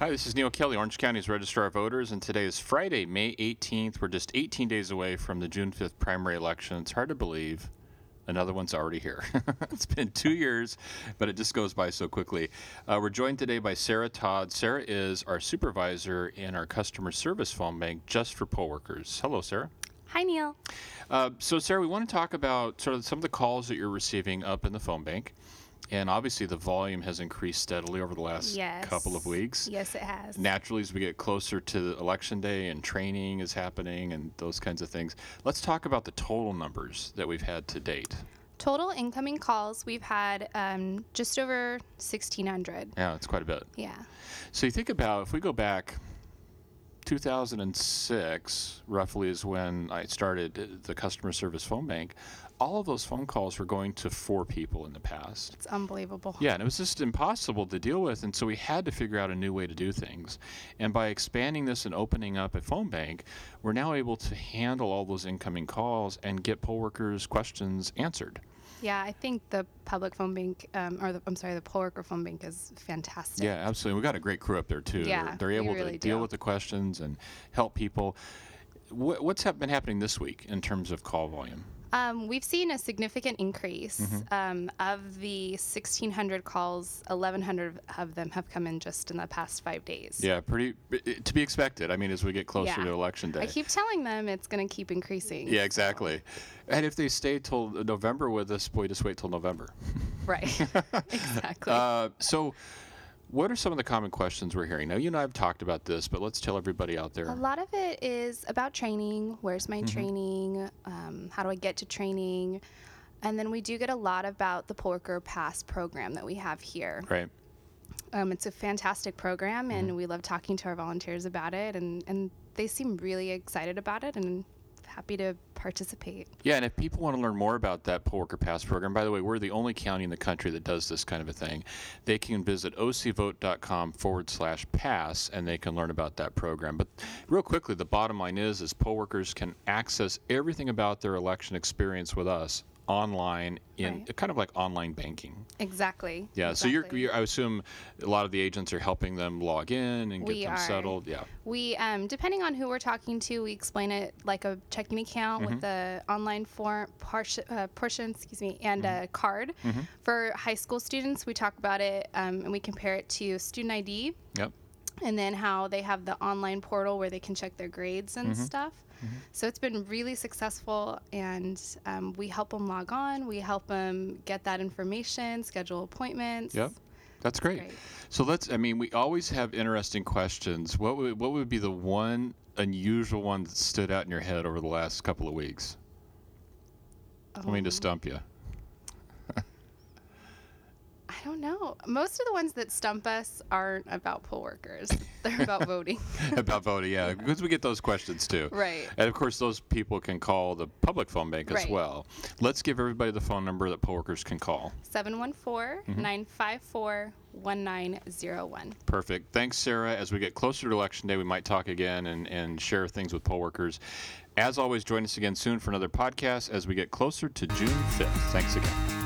Hi, this is Neil Kelly, Orange County's Registrar of Voters, and today is Friday, May 18th. We're just 18 days away from the June 5th primary election. It's hard to believe. Another one's already here. It's been 2 years, but it just goes by so quickly. We're joined today by Sarah Todd. Sarah is our supervisor in our customer service phone bank just for poll workers. Hello, Sarah. Hi, Neil. So, Sarah, we want to talk about sort of some of the calls that you're receiving up in the phone bank. And obviously, the volume has increased steadily over the last couple of weeks. Yes, it has. Naturally, as we get closer to Election Day and training is happening and those kinds of things, let's talk about the total numbers that we've had to date. Total incoming calls, we've had just over 1,600. Yeah, it's quite a bit. Yeah. So you think about, if we go back, 2006 roughly is when I started the customer service phone bank. All of those phone calls were going to 4 people in the past. It's unbelievable. Yeah, and it was just impossible to deal with, and so we had to figure out a new way to do things. And by expanding this and opening up a phone bank, we're now able to handle all those incoming calls and get poll workers' questions answered. Yeah, I think the public phone bank, the poll worker phone bank is fantastic. Yeah, absolutely. We've got a great crew up there, too. Yeah, they're able we really to deal do. with the questions and help people. What's been happening this week in terms of call volume? We've seen a significant increase. Of the 1,600 calls, 1,100 of them have come in just in the past 5 days. Yeah, pretty to be expected. I mean, as we get closer to Election Day. I keep telling them it's going to keep increasing. Yeah, exactly. And if they stay till November with us, boy, just wait till November. Right. Exactly. So what are some of the common questions we're hearing? Now, you and I have talked about this, but let's tell everybody out there. A lot of it is about training. Where's my training? How do I get to training? And then we do get a lot about the Poll Worker Pass program that we have here. Right. It's a fantastic program, and we love talking to our volunteers about it, and they seem really excited about it and happy to participate. Yeah, and if people want to learn more about that Poll Worker Pass program, by the way, we're the only county in the country that does this kind of a thing. They can visit ocvote.com/pass, and they can learn about that program. But real quickly, the bottom line is poll workers can access everything about their election experience with us online in kind of like online banking. Exactly. Yeah, exactly. so I assume a lot of the agents are helping them log in and get them settled. Yeah. We, depending on who we're talking to, we explain it like a checking account with the online portion, and a card. For high school students, we talk about it and we compare it to student ID. Yep. And then how they have the online portal where they can check their grades and stuff. So it's been really successful, and we help them log on. We help them get that information, schedule appointments. Yep. That's great. So we always have interesting questions. What would be the one unusual one that stood out in your head over the last couple of weeks? To stump you. I don't know. Most of the ones that stump us aren't about poll workers. They're about voting. About voting, yeah, because we get those questions too. Right. And of course, those people can call the public phone bank as well. Let's give everybody the phone number that poll workers can call. 714-954-1901. Perfect. Thanks, Sarah. As we get closer to Election Day, we might talk again and share things with poll workers. As always, join us again soon for another podcast as we get closer to June 5th. Thanks again.